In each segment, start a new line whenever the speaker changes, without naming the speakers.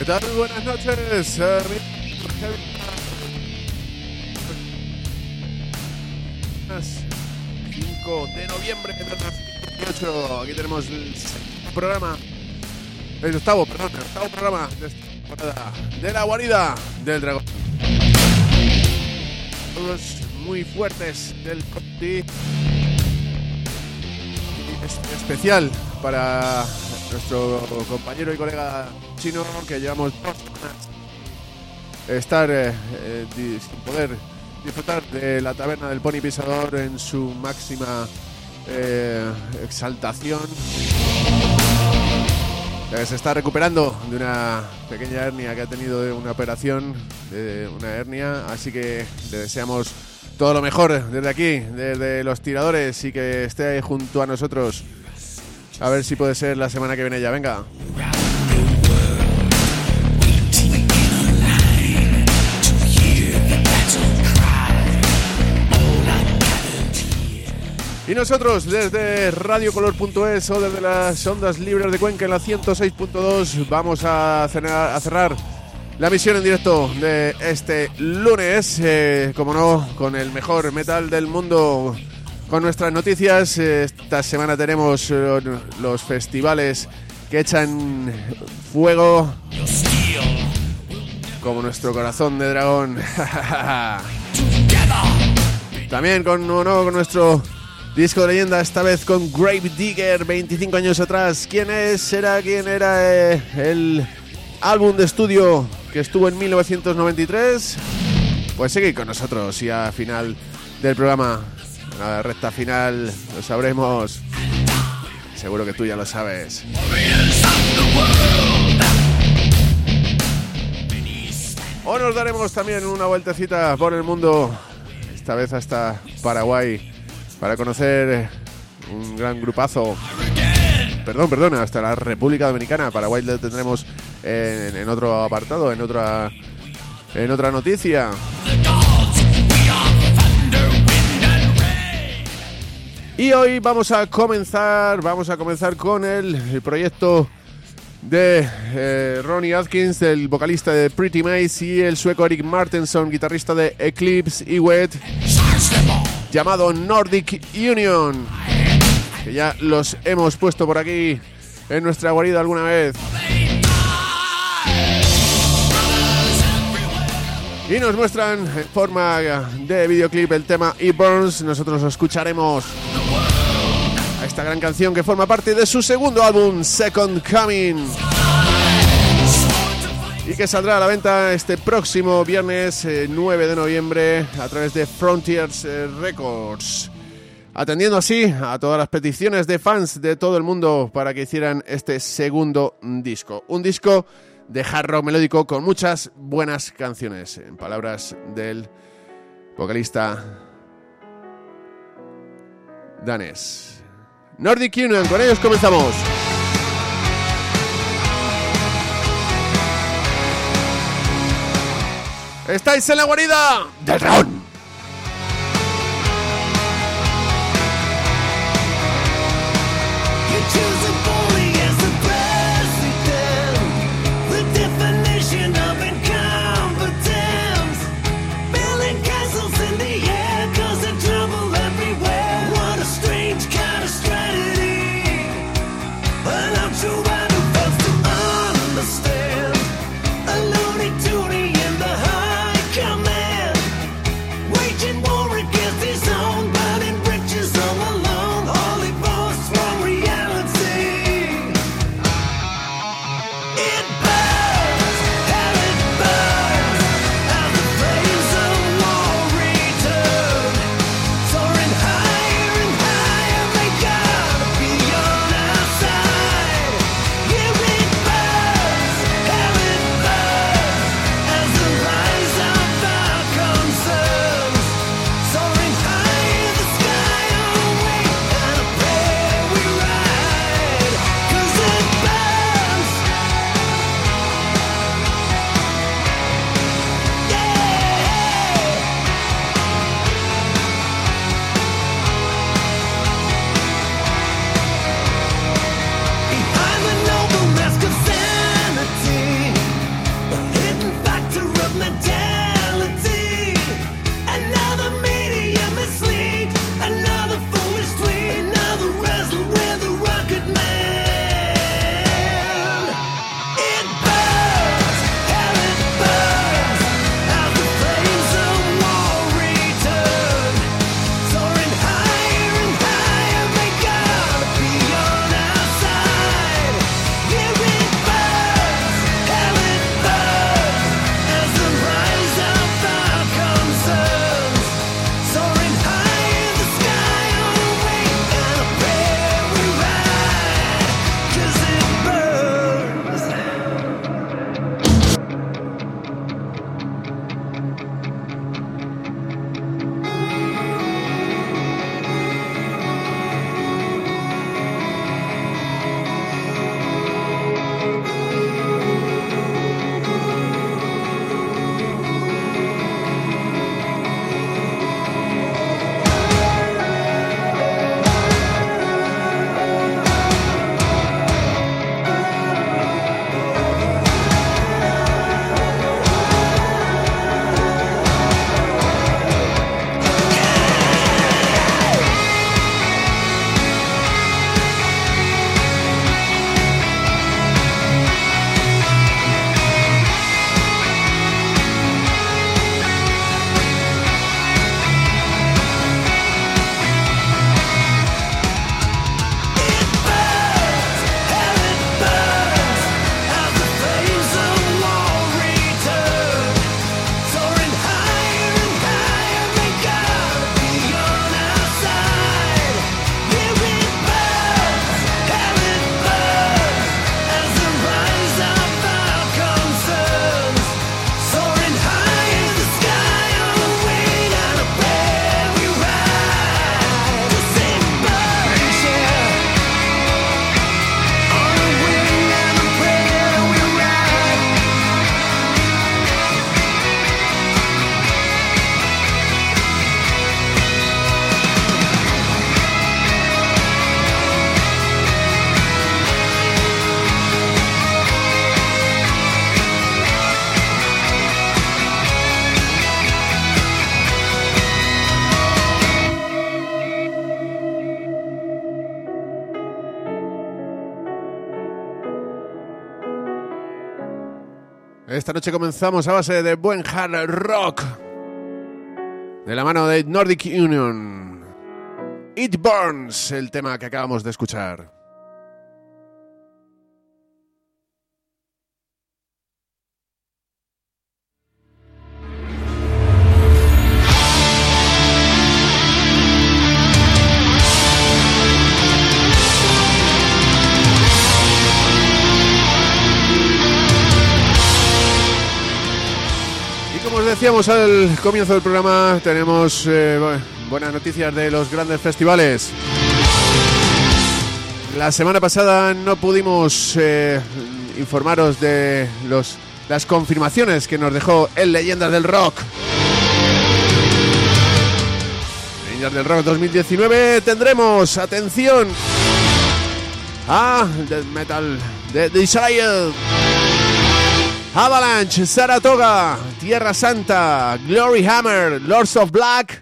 tal? Buenas noches. 5 de noviembre de 2018. Aquí tenemos el octavo programa de esta temporada de la guarida del dragón. Todos muy fuertes del Conti. Especial para nuestro compañero y colega chino, que llevamos 2 semanas estar sin poder disfrutar de la taberna del Pony Pisador en su máxima exaltación. Se está recuperando de una pequeña hernia que ha tenido, de una operación de una hernia, así que le deseamos todo lo mejor desde aquí, desde los tiradores, y que esté ahí junto a nosotros. A ver si puede ser la semana que viene ya. Venga. Y nosotros desde radiocolor.es o desde las ondas libres de Cuenca en la 106.2 vamos a cerrar la emisión en directo de este lunes, como no, con el mejor metal del mundo, con nuestras noticias. Esta semana tenemos los festivales que echan fuego como nuestro corazón de dragón. También con nuestro disco de leyenda, esta vez con Grave Digger, 25 años atrás. ¿Quién era el álbum de estudio que estuvo en 1993? Pues seguid con nosotros y a final del programa, a la recta final, lo sabremos. Seguro que tú ya lo sabes. O nos daremos también una vueltecita por el mundo, esta vez hasta Paraguay, para conocer un gran grupazo. Perdón, hasta la República Dominicana. Paraguay lo tendremos en otro apartado, en otra noticia. Y hoy vamos a comenzar con el proyecto de Ronnie Atkins, el vocalista de Pretty Maze, y el sueco Erik Martensson, guitarrista de Eclipse y Wet, llamado Nordic Union, que ya los hemos puesto por aquí en nuestra guarida alguna vez. Y nos muestran en forma de videoclip el tema It Burns. Nosotros escucharemos a esta gran canción que forma parte de su segundo álbum, Second Coming, y que saldrá a la venta este próximo viernes 9 de noviembre a través de Frontiers Records, atendiendo así a todas las peticiones de fans de todo el mundo para que hicieran este segundo disco. Un disco de hard rock melódico con muchas buenas canciones, en palabras del vocalista danés. Nordic Union, con ellos comenzamos. ¡Estáis en la guarida del dragón! Esta noche comenzamos a base de buen hard rock, de la mano de Nordic Union. It Burns, el tema que acabamos de escuchar. Decíamos al comienzo del programa, tenemos buenas noticias de los grandes festivales. La semana pasada no pudimos informaros de las confirmaciones que nos dejó el Leyendas del Rock. Leyendas del Rock 2019 tendremos, atención, a Death Metal, The Desire, Avalanche, Saratoga, Tierra Santa, Glory Hammer, Lords of Black,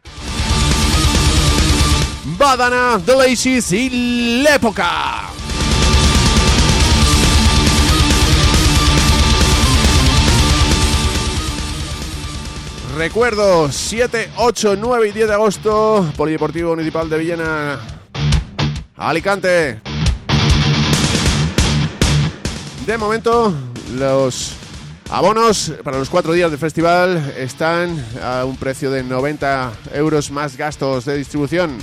Badana, The Laces y L'Epoca. Recuerdo, 7, 8, 9 y 10 de agosto, Polideportivo Municipal de Villena, Alicante. De momento, los abonos para los 4 días de festival están a un precio de 90 euros más gastos de distribución.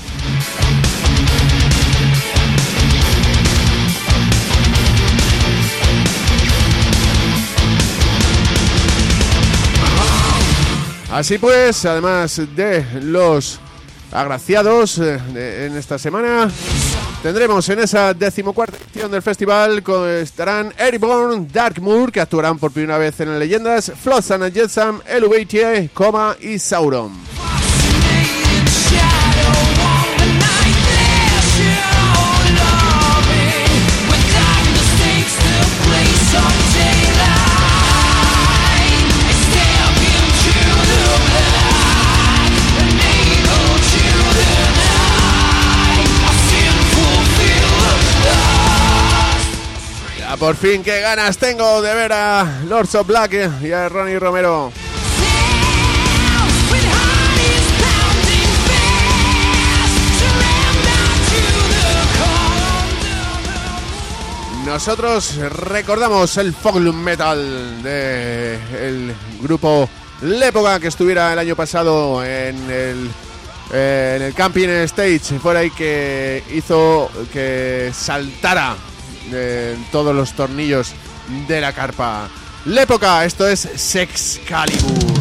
Así pues, además de los agraciados en esta semana, tendremos en esa 14ª edición del festival, estarán Airborne, Darkmoor, que actuarán por primera vez en Leyendas, Flotsam and Jetsam, Eluveitie, Coma y Sauron. Por fin, qué ganas tengo de ver a Lords of Black y a Ronnie Romero. Nosotros recordamos el Folkloom Metal del grupo L'Epoca, que estuviera el año pasado en el Camping Stage, fuera ahí, que hizo que saltara todos los tornillos de la carpa. L'Epoca, esto es Sexcalibur.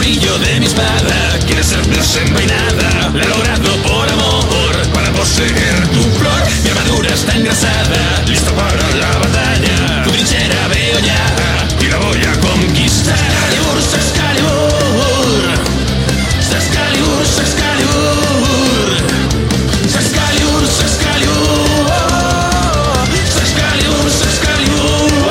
brillo de mi espada, quiere ser desenvainada. La he logrado por amor, para poseer tu flor. Mi armadura está engrasada, lista para la batalla. Tu trinchera veo ya, y la voy a conquistar. Excalibur, Excalibur, Excalibur, Excalibur, Excalibur, Excalibur, Excalibur.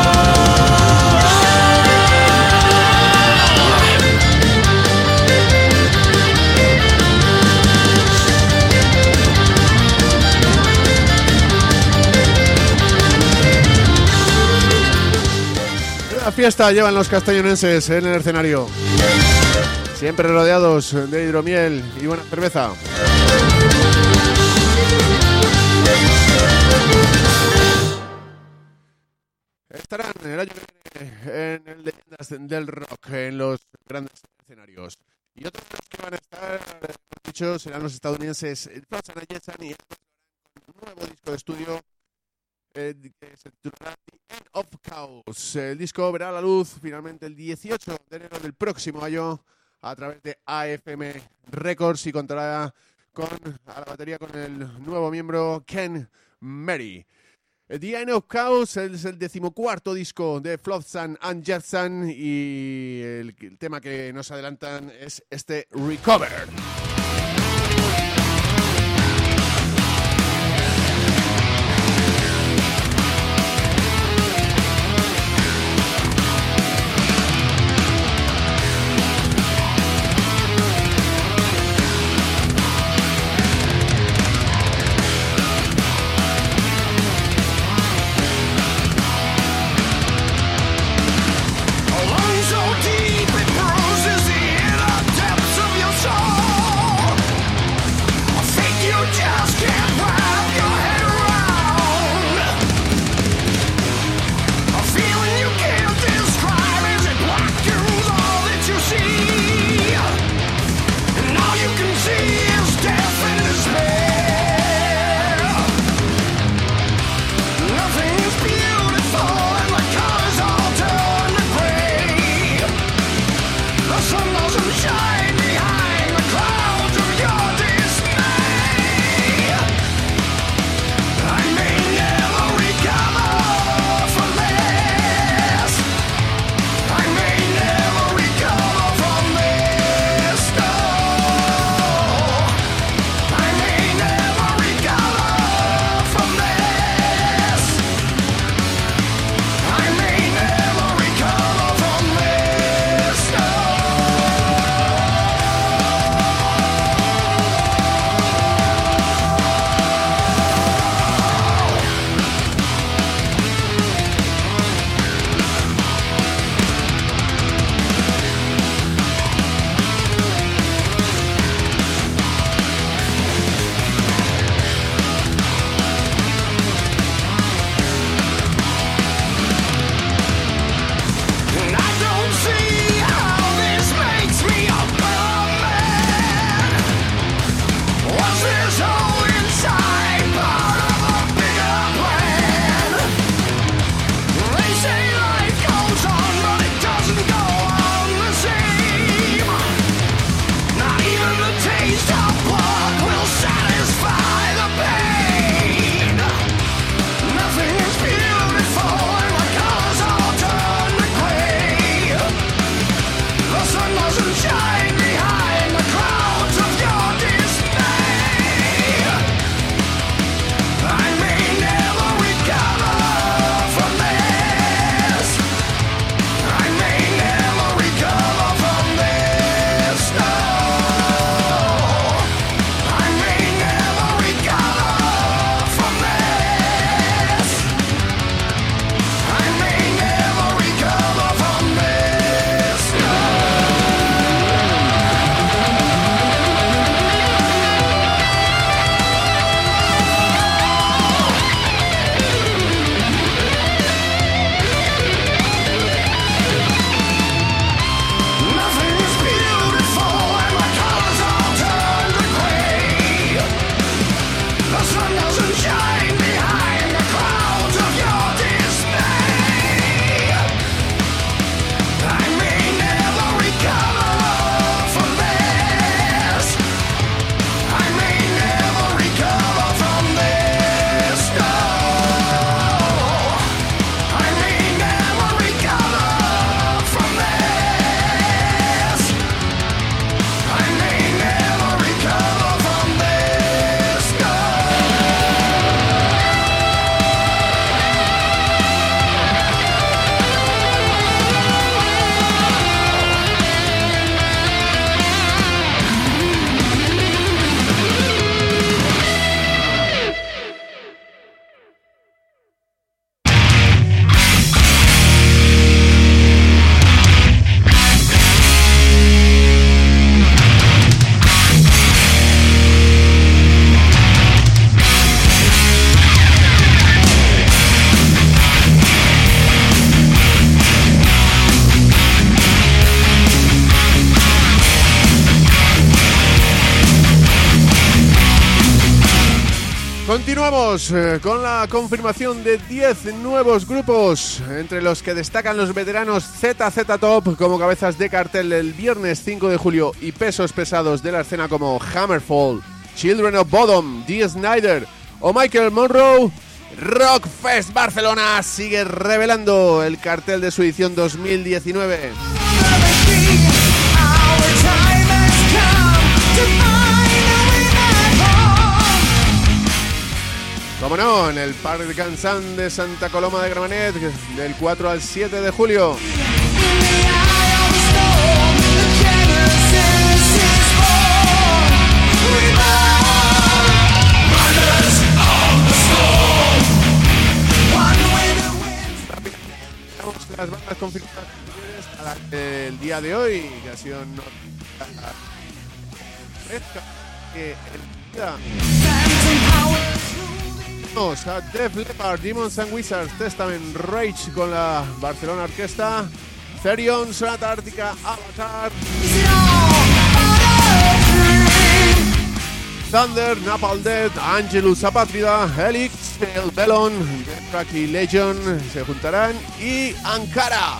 La fiesta llevan los castellonenses en el escenario, siempre rodeados de hidromiel y buena cerveza. Estarán el año que viene en el Leyendas del Rock, en los grandes escenarios. Y otros de los que van a estar, hemos dicho, serán los estadounidenses Frozen Jetson, y un nuevo disco de estudio que se titulará The End of Chaos. El disco verá la luz finalmente el 18 de enero del próximo año a través de AFM Records, y contará a la batería con el nuevo miembro Ken Mary. The End of Chaos es el 14º disco de Flotsam and Jetsam, y el tema que nos adelantan es este Recover.
So deep it bruises the inner depths of your soul.
Continuamos con la confirmación de 10 nuevos grupos, entre los que destacan los veteranos ZZ Top como cabezas de cartel el viernes 5 de julio y pesos pesados de la escena como Hammerfall, Children of Bodom, Dee Snider o Michael Monroe. Rockfest Barcelona sigue revelando el cartel de su edición 2019. Como no, en el Parc Cansan de Santa Coloma de Gramenet, del 4 al 7 de julio. Las bandas confirmadas el día de hoy, que ha sido a Def Leppard, Demons and Wizards, Testament, Rage con la Barcelona Orquesta, Therion, Sonata Ártica, Avatar, Thunder, Napalm Death, Angelus Apátrida, Helix, El Bellon, Deathtrack y Legion se juntarán, y Ankara.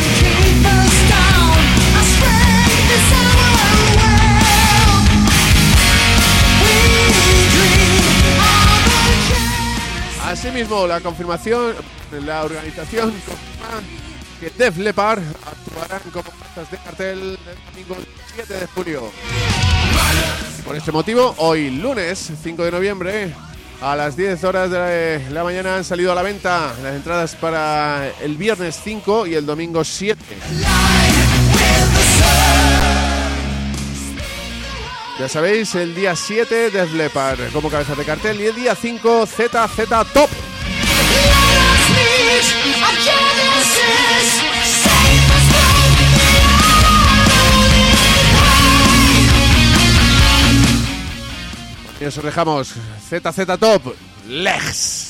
Asimismo, la confirmación, la organización confirma que Def Leppard actuarán como cabezas de cartel el domingo 7 de julio. Por este motivo, hoy lunes 5 de noviembre, a las 10 horas de la mañana han salido a la venta las entradas para el viernes 5 y el domingo 7. Ya sabéis, el día 7 Def Leppard como cabeza de cartel y el día 5 ZZ Top. Y os dejamos ZZ Top, Legs.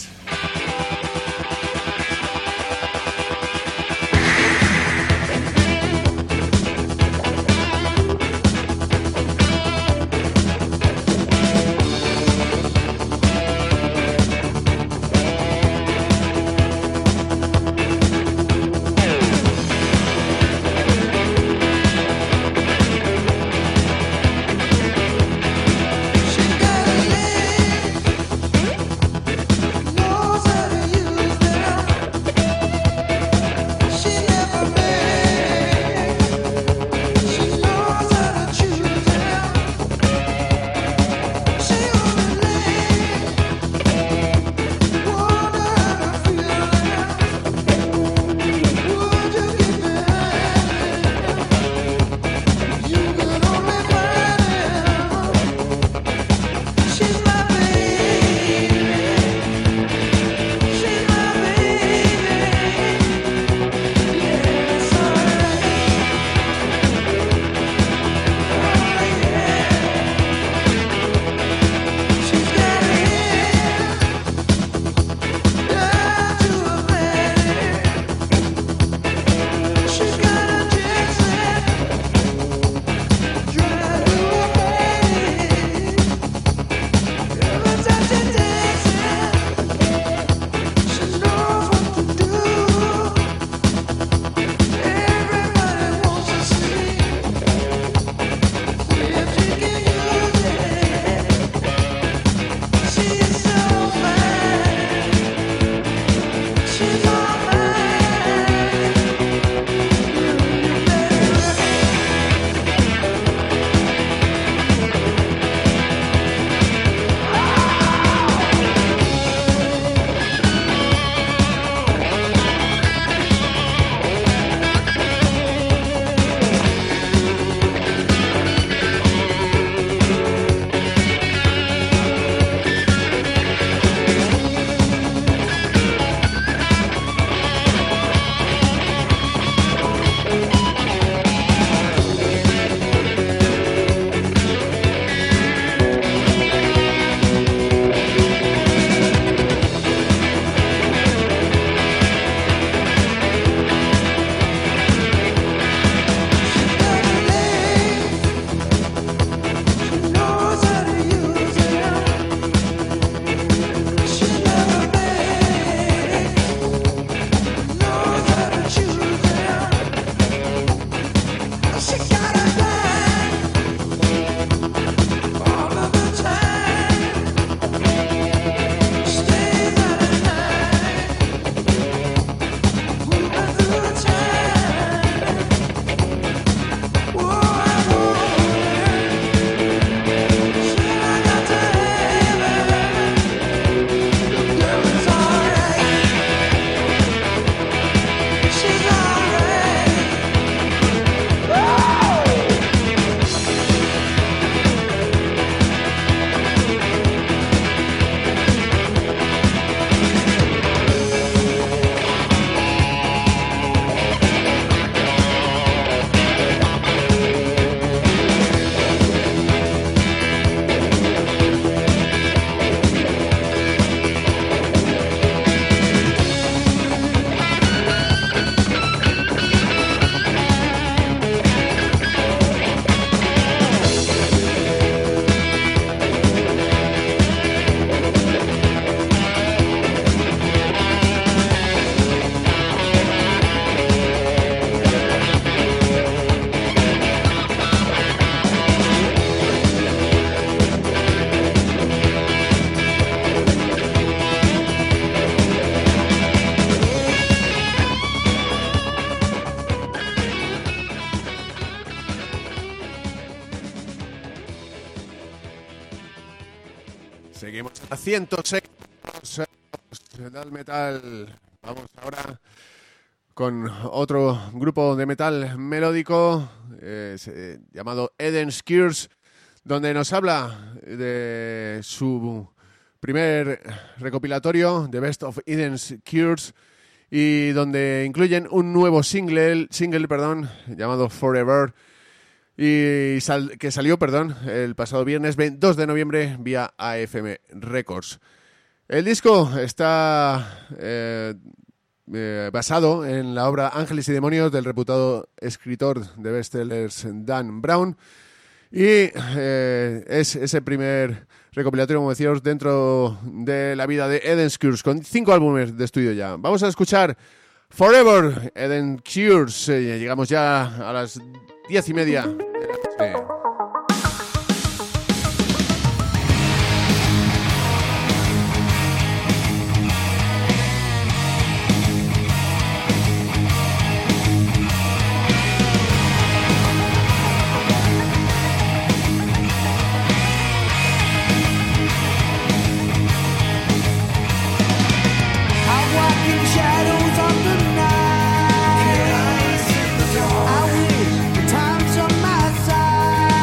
Knows
Seguimos a 106 del metal. Vamos ahora con otro grupo de metal melódico llamado Eden's Curse, donde nos habla de su primer recopilatorio, The Best of Eden's Curse, y donde incluyen un nuevo single, llamado Forever, y que salió, el pasado viernes 2 de noviembre vía AFM Records. El disco está basado en la obra Ángeles y Demonios del reputado escritor de bestsellers Dan Brown, y es ese primer recopilatorio, como decíamos, dentro de la vida de Eden's Curse, con 5 álbumes de estudio ya. Vamos a escuchar Forever, Eden's Curse. Llegamos ya a las 10:30 de la noche.
Shadows of the night. I wish the time's on my side.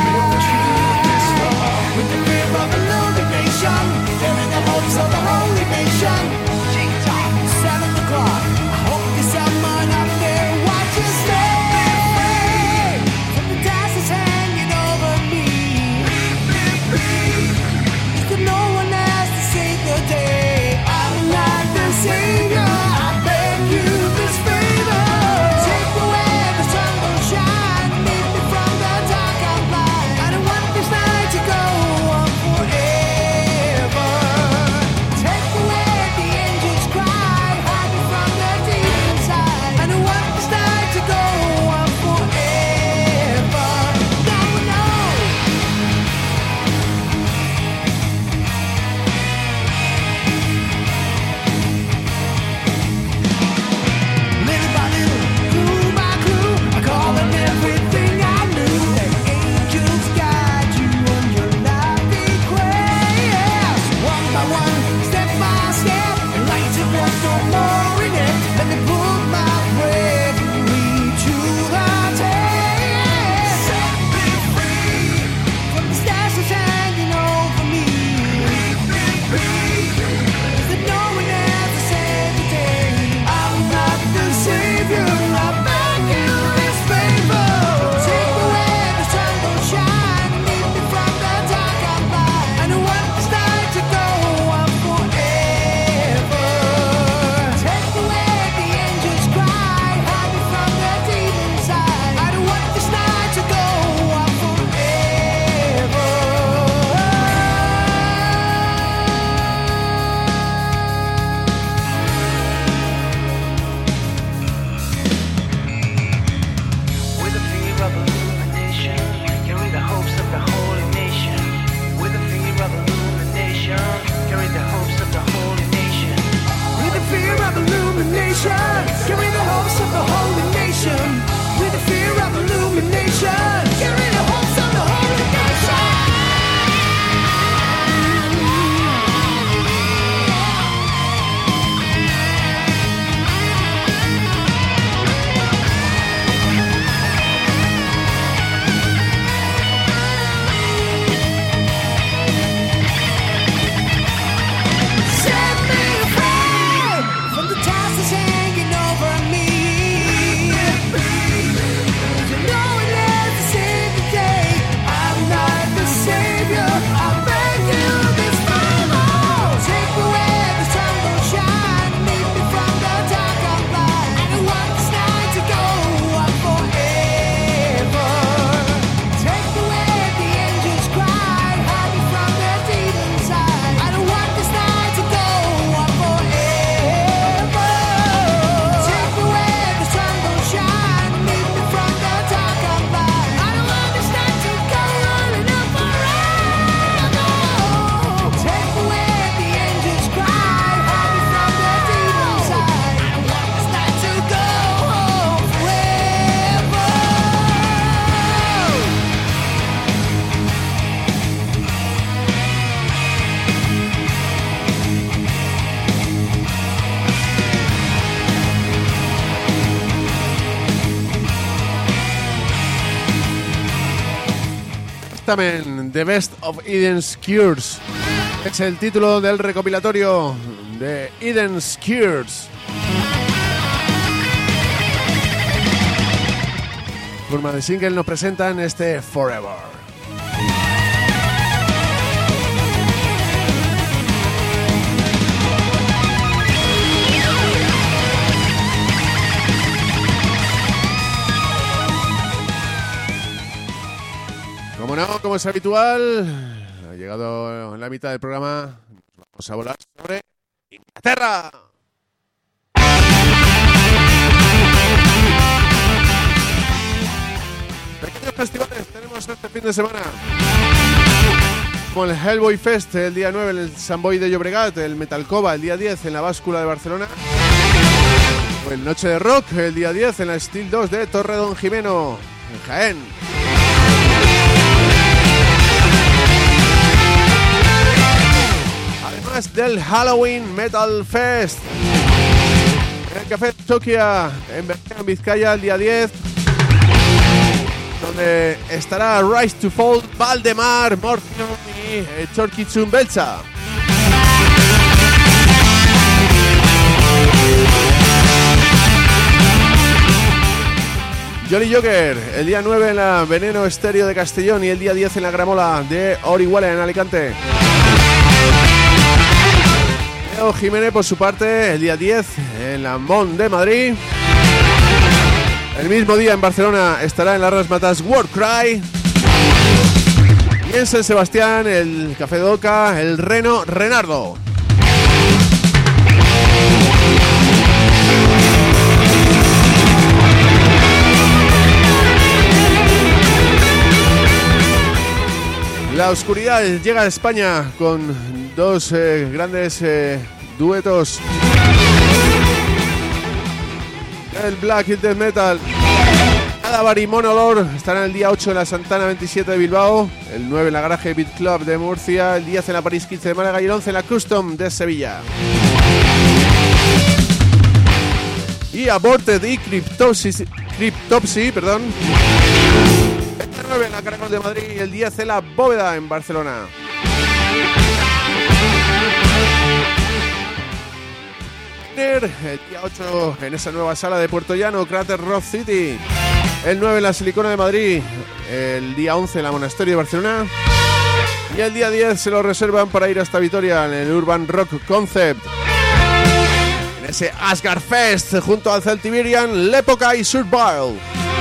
Testament, The Best of Eden's Cures. Es el título del recopilatorio de Eden's Cures. Forma de single nos presentan este Forever. Como no, como es habitual, ha llegado en la mitad del programa, vamos a volar sobre Inglaterra. Pequeños festivales tenemos este fin de semana, como el Hellboy Fest el día 9 en el Sant Boi de Llobregat, el Metalcova el día 10 en la Báscula de Barcelona, o el Noche de Rock el día 10 en la Steel 2 de Torredonjimeno, en Jaén. Además del Halloween Metal Fest en el Café Tokia en Bermeo, en Vizcaya, el día 10, donde estará Rise to Fall, Valdemar, Morfino y Chorkitzun Belcha. Jolly Joker, el día 9 en la Veneno Estéreo de Castellón y el día 10 en la Gramola de Orihuela en Alicante. Leo Jiménez, por su parte, el día 10 en la Mon de Madrid. El mismo día en Barcelona estará en la Rasmatas Warcry. Y en San Sebastián, el Café Doca, el Reno Renardo. La oscuridad llega a España con dos grandes duetos. El Black y Death Metal. Cadavar y Monolor estarán el día 8 en la Santana 27 de Bilbao, el 9 en la Garaje Beat Club de Murcia, el 10 en la París 15 de Málaga y el 11 en la Custom de Sevilla. Y Aborted y Cryptopsy, perdón. El 9 en la Caracol de Madrid y el 10 en la Bóveda en Barcelona. El día 8 en esa nueva sala de Puerto Llano, Crater Rock City. El 9 en la Silicona de Madrid. El día 11 en la Monasterio de Barcelona. Y el día 10 se lo reservan para ir hasta Vitoria en el Urban Rock Concept. En ese Asgard Fest junto al Celtiberian, Lepoca y Survival.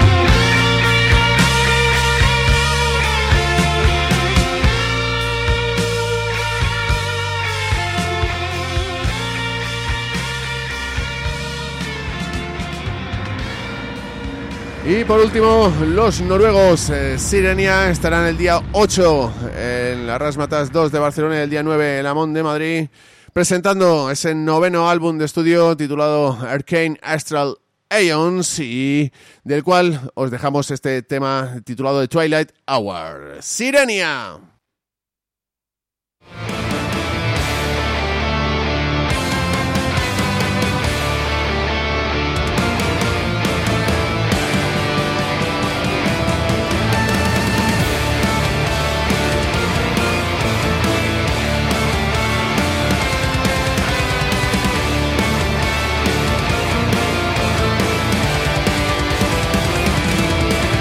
Y por último, los noruegos Sirenia estarán el día 8 en la Rasmatas 2 de Barcelona y el día 9 en la Mon de Madrid, presentando ese noveno álbum de estudio titulado Arcane Astral Aeons, y del cual os dejamos este tema titulado The Twilight Hour. Sirenia.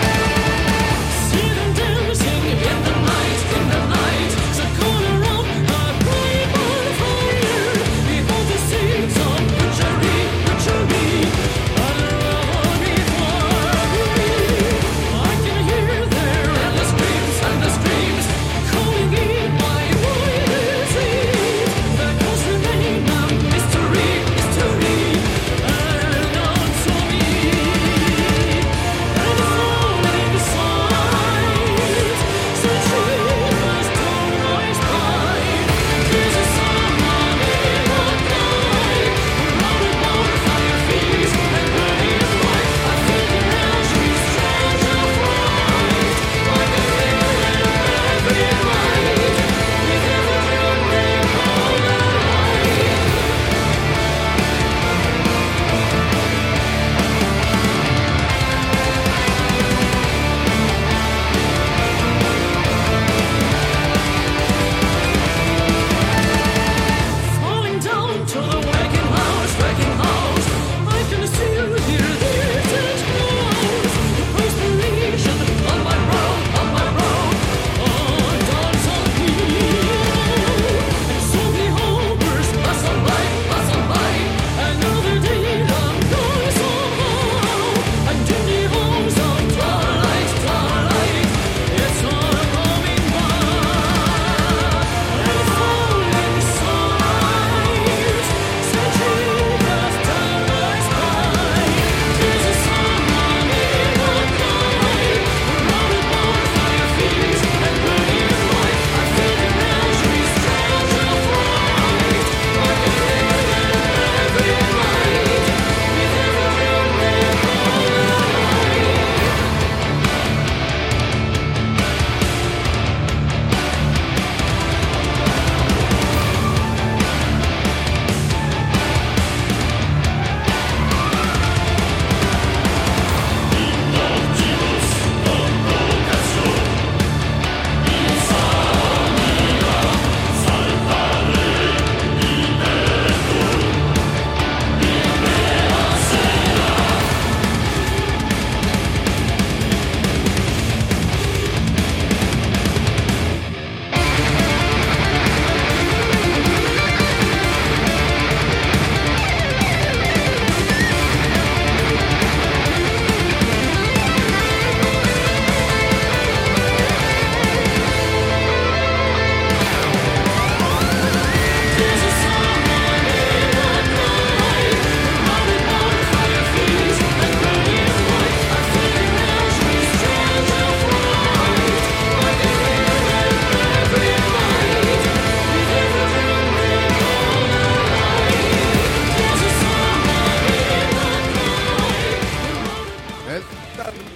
In the night, so cool around.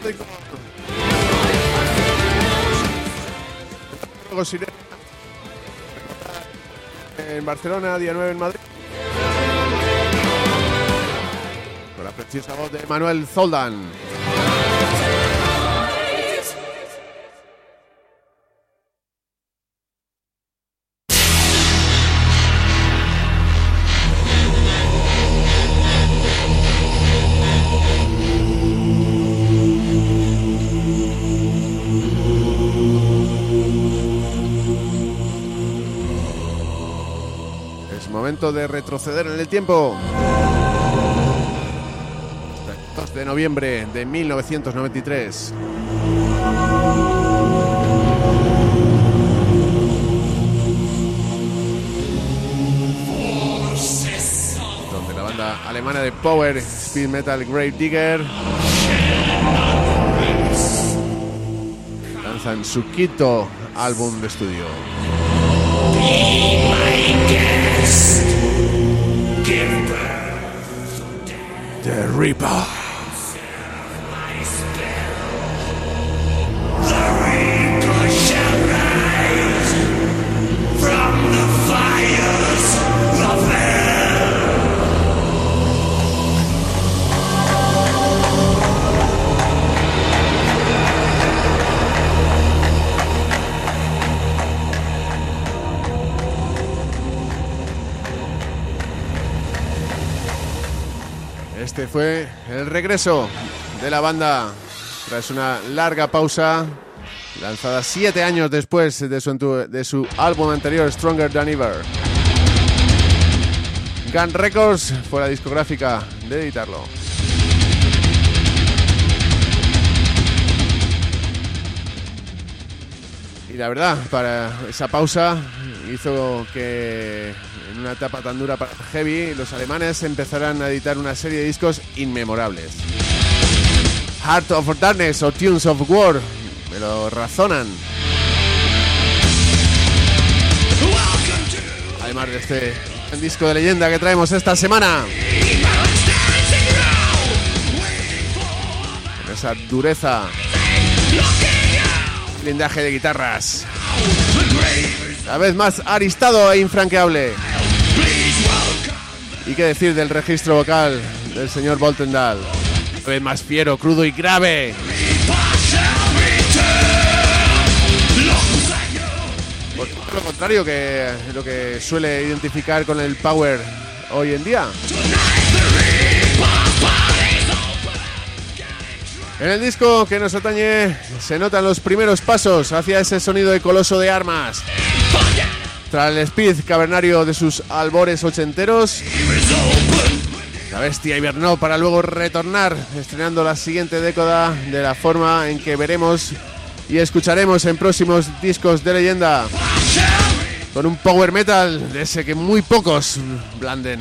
En Barcelona, día 9 en Madrid. Con la preciosa voz de Manuel Zoldan. Momento de retroceder en el tiempo. 2 de noviembre de 1993. Donde la banda alemana de Power Speed Metal Grave Digger lanzan su quinto álbum de estudio. The Reaper. Este fue el regreso de la banda tras una larga pausa, lanzada 7 años después de su álbum anterior, Stronger Than Ever. Gun Records fue la discográfica de editarlo. Y la verdad, para esa pausa hizo que en una etapa tan dura para Heavy, los alemanes empezaran a editar una serie de discos inmemorables. Heart of Darkness o Tunes of War me lo razonan. Además de este disco de leyenda que traemos esta semana, con esa dureza, blindaje de guitarras, cada vez más aristado e infranqueable. Y qué decir del registro vocal del señor Voltendal, cada vez más fiero, crudo y grave. Por lo contrario que lo que suele identificar con el power hoy en día. En el disco que nos atañe se notan los primeros pasos hacia ese sonido de coloso de armas. Tras el speed cavernario de sus albores ochenteros, la bestia hibernó para luego retornar, estrenando la siguiente década de la forma en que veremos y escucharemos en próximos discos de leyenda, con un power metal de ese que muy pocos blanden.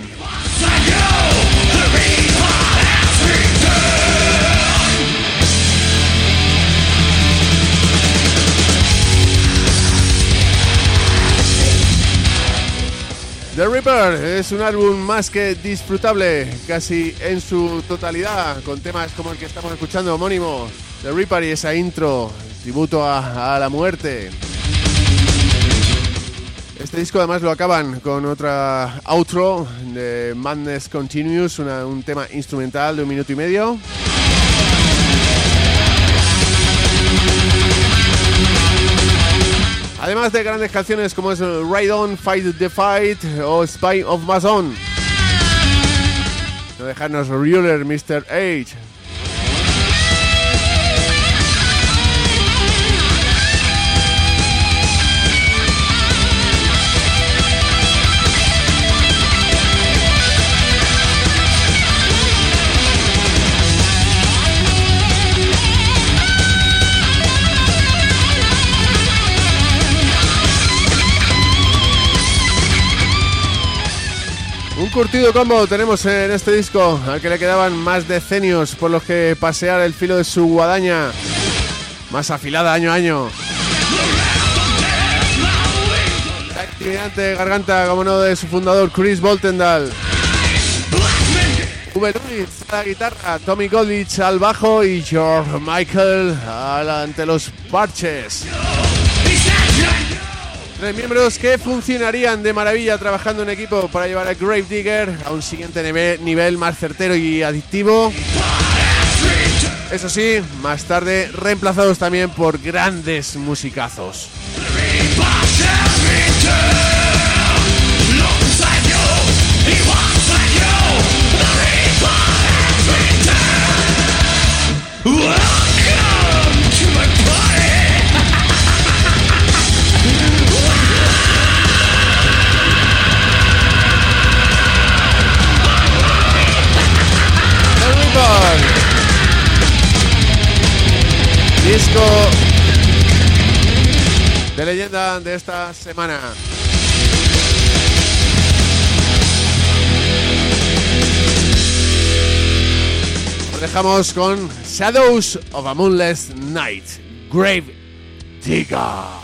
The Reaper es un álbum más que disfrutable, casi en su totalidad, con temas como el que estamos escuchando, homónimo, The Reaper, y esa intro, tributo a la muerte. Este disco además lo acaban con otra outro de Madness Continues, un tema instrumental de 1 minuto y medio. Además de grandes canciones como es Ride On, Fight the Fight o Spy of Mason. No dejarnos Ruler, Mr. H. Un curtido combo tenemos en este disco, al que le quedaban más decenios por los que pasear el filo de su guadaña, más afilada año a año. La intimidante garganta, como no, de su fundador Chris Voltendal. Uwe Lewis a la guitarra, Tommy Goldwich al bajo y George Michael ante los parches. 3 miembros que funcionarían de maravilla trabajando en equipo para llevar a Gravedigger a un siguiente nivel más certero y adictivo. Eso sí, más tarde reemplazados también por grandes musicazos. Disco de leyenda de esta semana. Nos dejamos con Shadows of a Moonless Night, Gravedigger.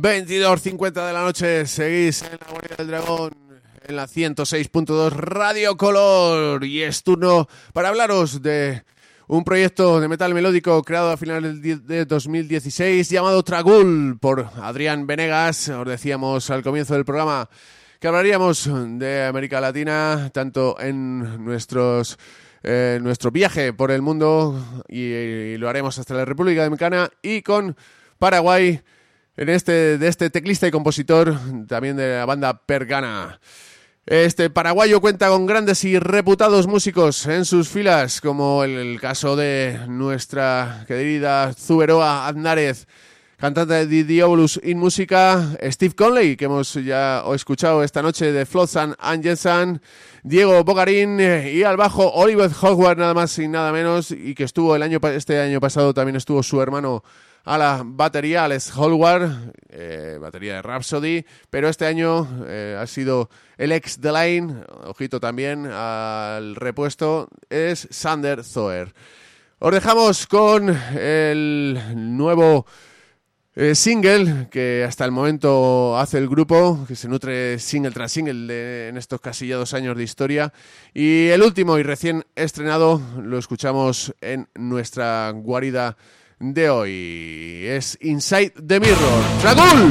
22:50 de la noche, seguís en la Guardia del Dragón, en la 106.2 Radio Color, y es turno para hablaros de un proyecto de metal melódico creado a finales de 2016 llamado Tragul por Adrián Venegas. Os decíamos al comienzo del programa que hablaríamos de América Latina, tanto en nuestro viaje por el mundo, y lo haremos hasta la República Dominicana, y con Paraguay, de este teclista y compositor también de la banda Pergana. Este paraguayo cuenta con grandes y reputados músicos en sus filas, como el caso de nuestra querida Zuberoa Aznárez, cantante de Diabolus in Música, Steve Conley, que hemos ya escuchado esta noche, de Flotsam and Jetsam, Diego Bogarín, y al bajo Oliver Howard, nada más y nada menos, y que estuvo este año pasado también estuvo su hermano a la batería, Alex Howard, batería de Rhapsody, pero este año ha sido el ex Delaine, ojito también al repuesto, es Sander Zoer. Os dejamos con el nuevo single que hasta el momento hace el grupo, que se nutre single tras single en estos casi ya 2 años de historia, y el último y recién estrenado lo escuchamos en nuestra guarida de hoy. Es Inside the Mirror, Tragul.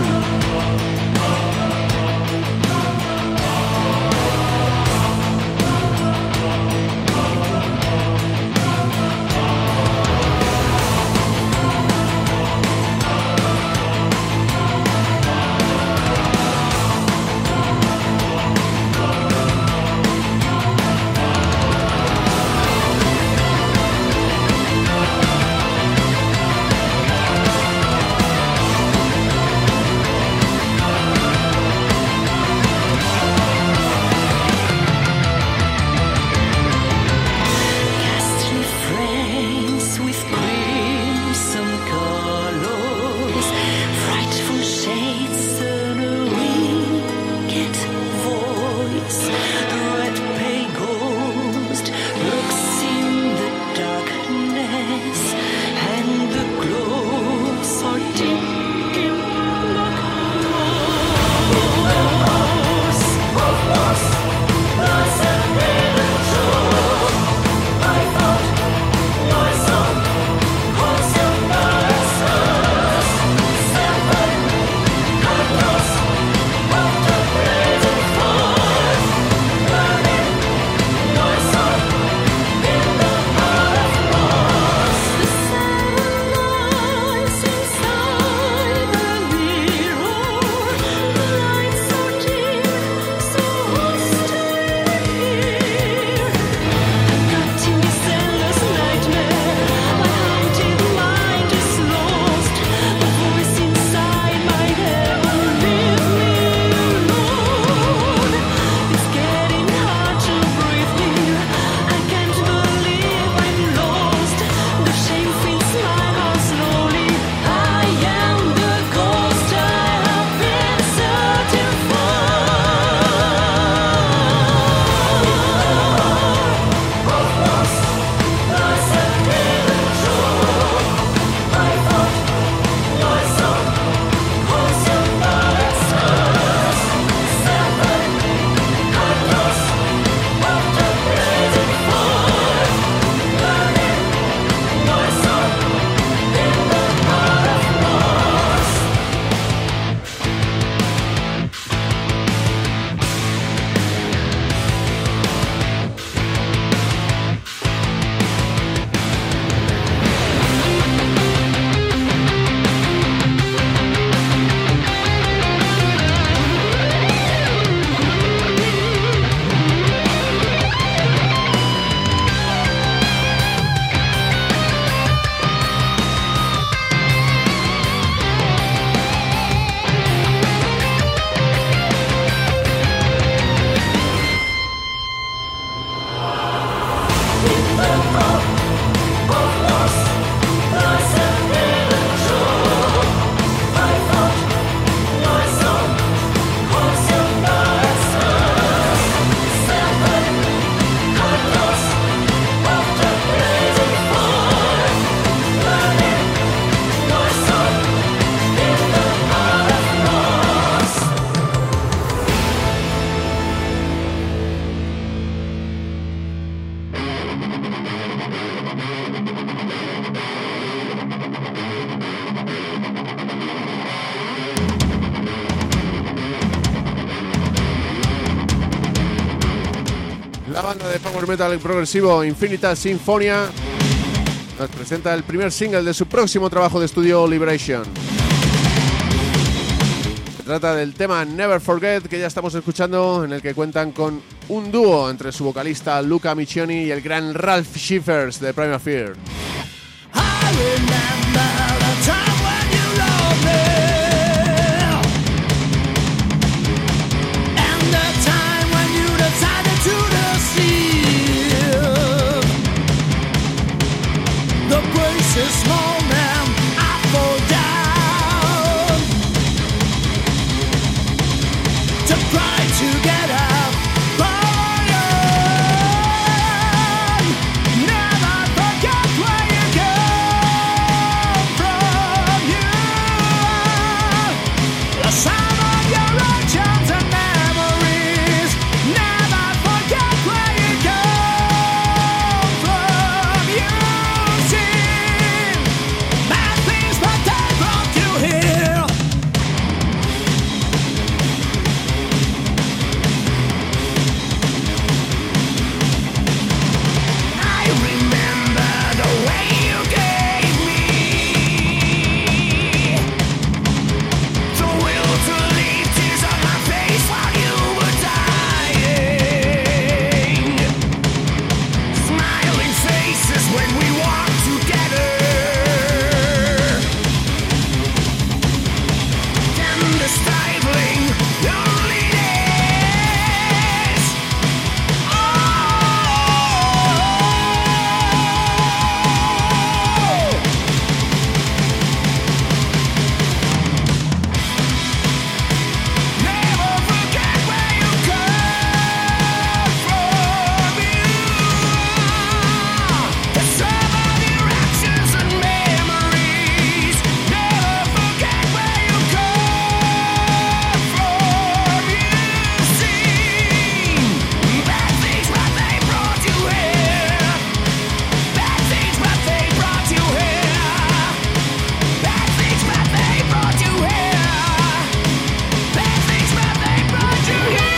La banda de power metal progresivo Infinitas Sinfonia nos presenta el primer single de su próximo trabajo de estudio, Liberation. Se trata del tema Never Forget, que ya estamos escuchando, en el que cuentan con un dúo entre su vocalista Luca Miccioni y el gran Ralph Schiffers de Primal Fear.
This moment I fall down to cry together for you. Never forget where you come from. You the sound of your actions and memories. Never forget where you come from. You see bad things, but they brought you here. I remember the way you gave me the will to leave tears on my face while you were dying. Smiling faces when we walked together. Tender stifling loneliness. Oh, never forget where you come from. You the sum of your actions and memories. Never forget where you come from. You've seen bad things, but they brought you here. Bad things, but they brought you here. Bad things, but they brought you here. Bad things, but they brought you here.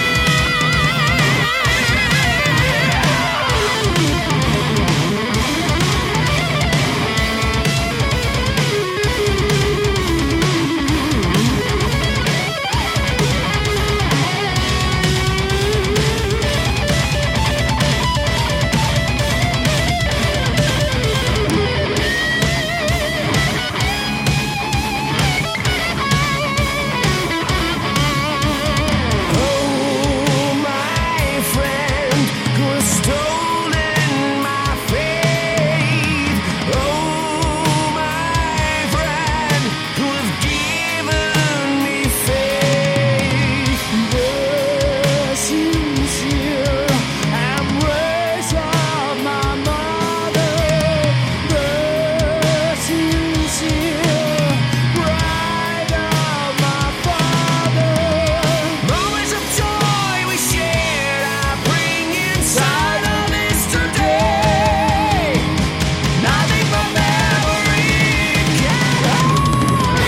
Oh, my friend, who has stolen my faith. Oh, my friend, who has given me faith. The sincere embrace of my mother. The sincere bride of my father. Moments of joy we shared, I bring inside of this today. Nothing but memory can hold.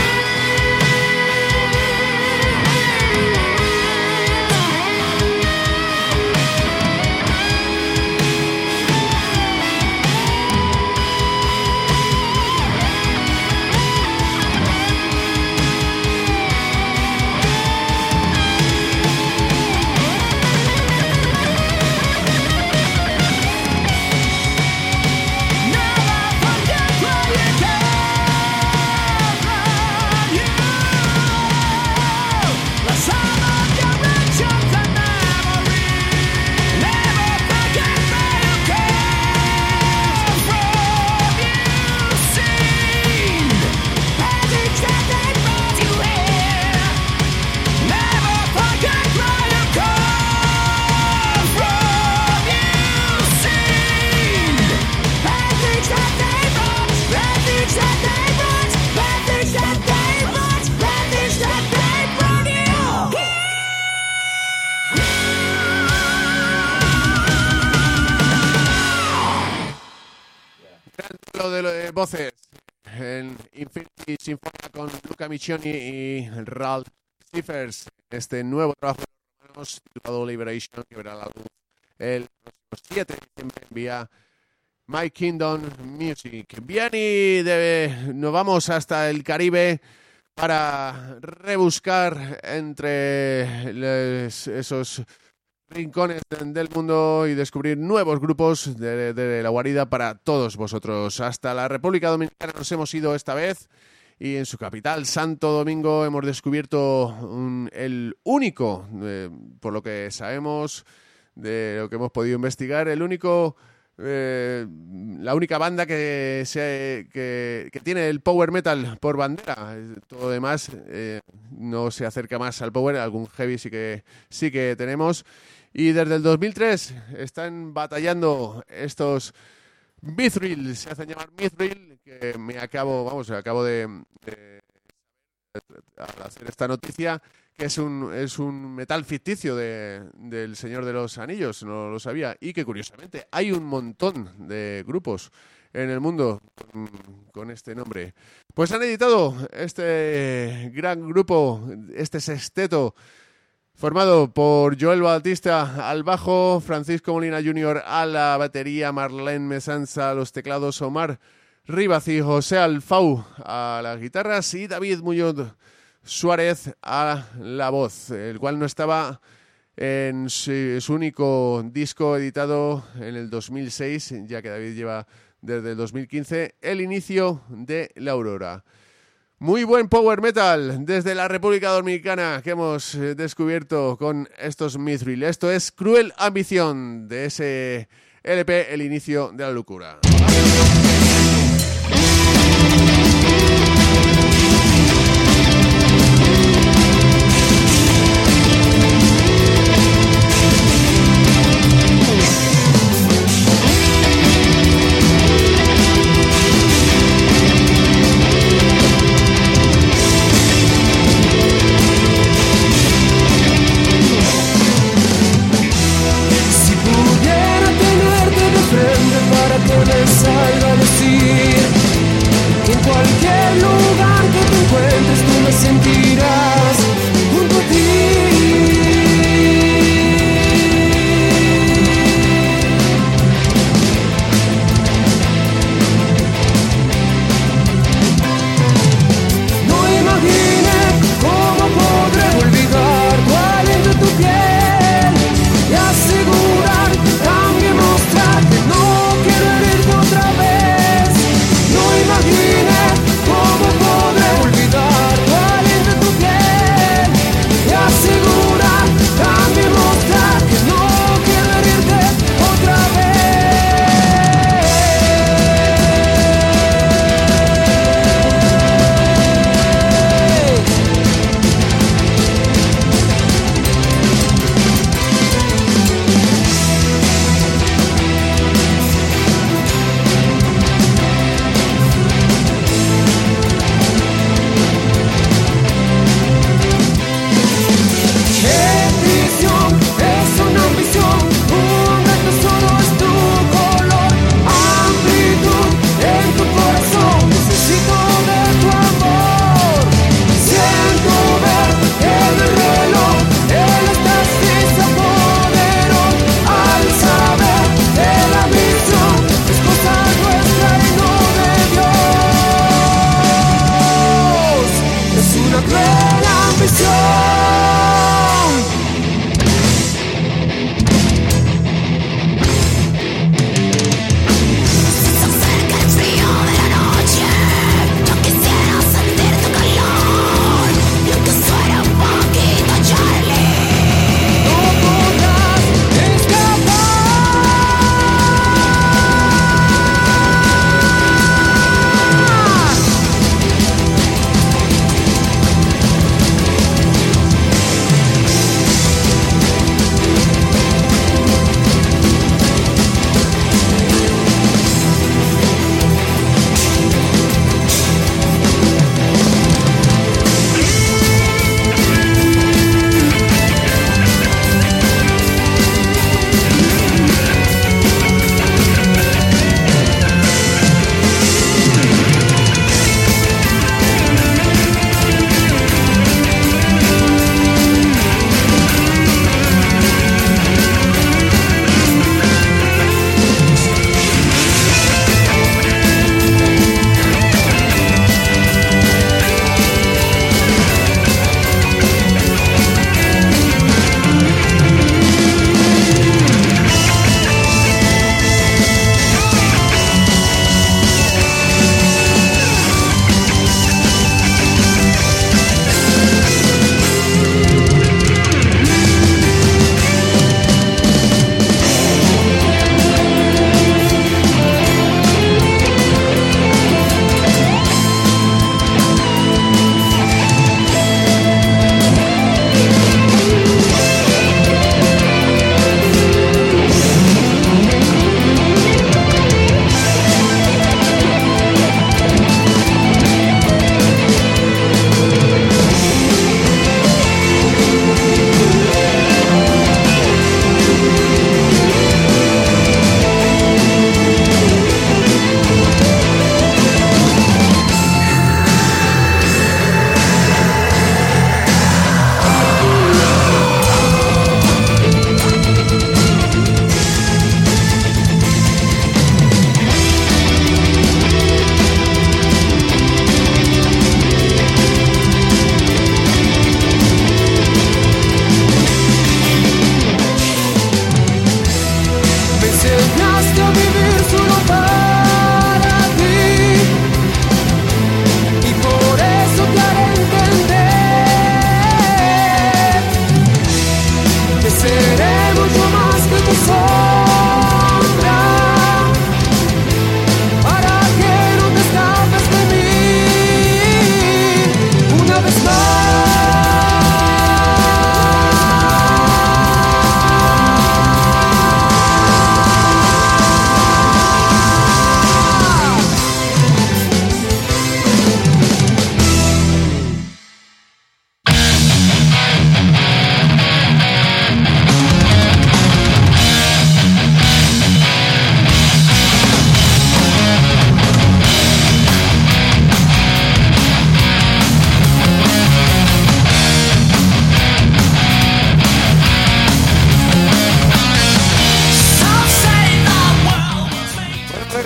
Never forget where you come from. You the sum of your actions and memories. Never forget where you come from. You've seen bad things that they brought you here. Never forget where you come from. You've seen bad things that they brought, bad things that they brought, bad things that they brought, bad things that they brought you.
Lo de voces en Infinity Sinfonia con Luca Miccioni y Ralph Schiffers, este nuevo trabajo de los hermanos titulado Liberation, que verá la luz el próximo 7 de diciembre vía My Kingdom Music. Bien, y nos vamos hasta el Caribe para rebuscar entre esos rincones del mundo y descubrir nuevos grupos de la guarida para todos vosotros. Hasta la República Dominicana nos hemos ido esta vez y en su capital, Santo Domingo, hemos descubierto el único, por lo que sabemos, de lo que hemos podido investigar, la única banda que tiene el power metal por bandera. Todo lo demás no se acerca más al power. Algún heavy sí que tenemos. Y desde el 2003 están batallando estos Mithril, se hacen llamar Mithril, que acabo de al hacer esta noticia, que es un metal ficticio del Señor de los Anillos, no lo sabía, y que curiosamente hay un montón de grupos en el mundo con este nombre. Pues han editado este gran grupo, este sexteto, formado por Joel Bautista al bajo, Francisco Molina Jr. a la batería, Marlene Mesanza a los teclados, Omar Rivas y José Alfau a las guitarras y David Muñoz Suárez a la voz, el cual no estaba en su único disco editado en el 2006, ya que David lleva desde el 2015 el inicio de La Aurora. Muy buen power metal desde la República Dominicana que hemos descubierto con estos Mithril. Esto es Cruel Ambición, de ese LP, El Inicio de la Locura.
Para que me salga a decir que en cualquier lugar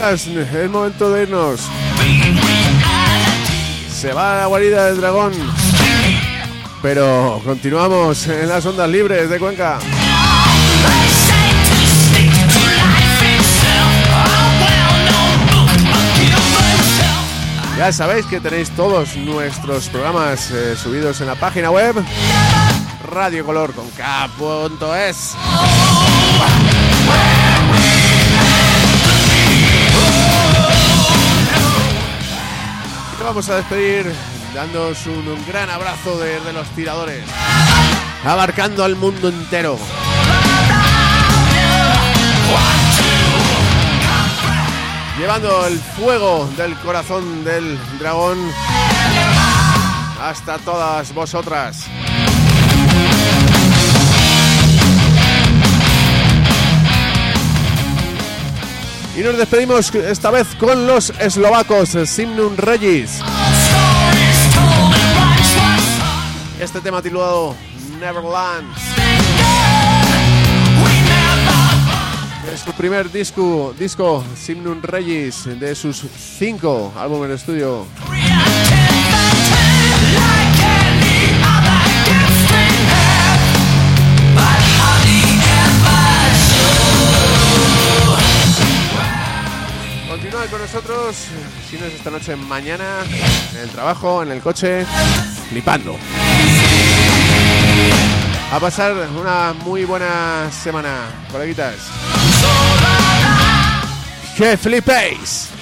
colegas, es momento de irnos. Se va a la guarida del dragón, pero continuamos en las ondas libres de Cuenca. Ya sabéis que tenéis todos nuestros programas subidos en la página web radiocolor.es. Y nos vamos a despedir dándoos un gran abrazo de los tiradores, abarcando al mundo entero. Llevando el fuego del corazón del dragón hasta todas vosotras. Y nos despedimos esta vez con los eslovacos Simnum Regis. Este tema titulado Neverland. Es su primer disco Simnum Regis, de sus 5 álbumes de estudio. Continúa con nosotros, si no es esta noche, mañana, en el trabajo, en el coche, flipando. A pasar una muy buena semana, coleguitas. ¡Que flipéis!